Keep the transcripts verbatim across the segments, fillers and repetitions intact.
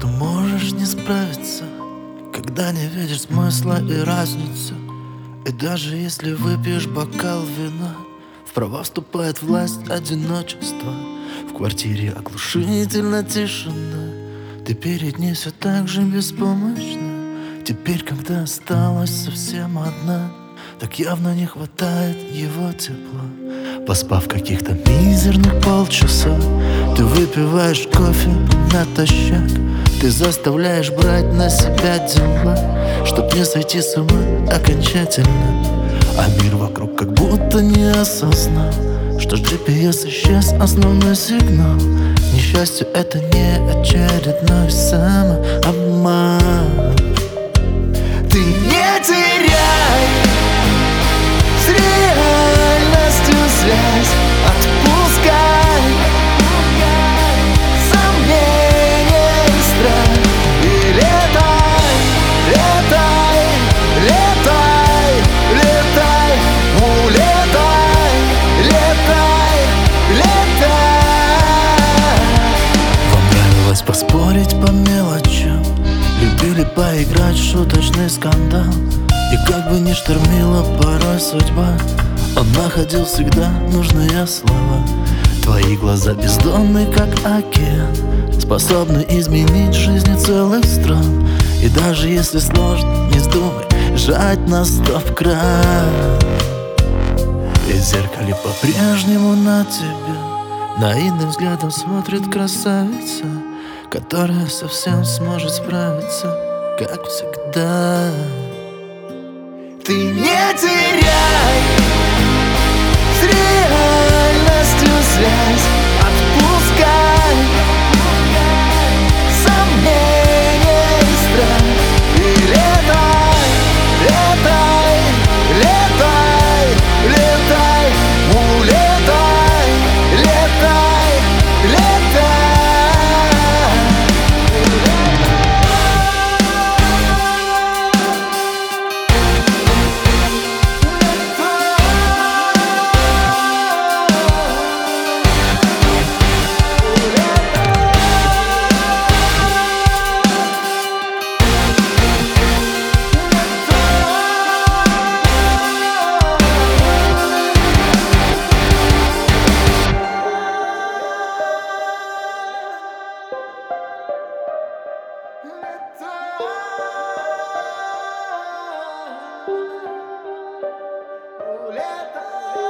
что можешь не справиться, когда не видишь смысла и разницы. И даже если выпьешь бокал вина, в права вступает власть одиночества. В квартире оглушительно тишина. Ты перед ней все так же беспомощна. Теперь, когда осталась совсем одна, так явно не хватает его тепла. Поспав каких-то мизерных полчаса, ты выпиваешь кофе натощак. Ты заставляешь брать на себя дела, чтоб не сойти с ума окончательно. А мир вокруг как будто не осознал, что джи пи эс исчез основной сигнал. К несчастью, это не очередной самообман. Ты не теряй с реальностью связь, отпускай сомнения и страх и летай, летай, летай, летай, улетай, летай, летай. Вам нравилось поспорить по мелочам, любили поиграть в шуточный скандал. И как бы ни штормила порой судьба, он находил всегда нужные слова. Твои глаза бездонны, как океан, способны изменить жизни целых стран. И даже если сложно, не вздумай жать на стоп-кран. И в зеркале по-прежнему на тебя наивным взглядом смотрит красавица, которая совсем сможет справиться, как всегда. Ты не теряй с реальностью связь, отпускай сомнения и страх и летай, летай, летай, летай, улетай, летай, летай.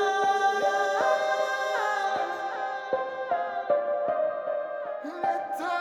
Улетай.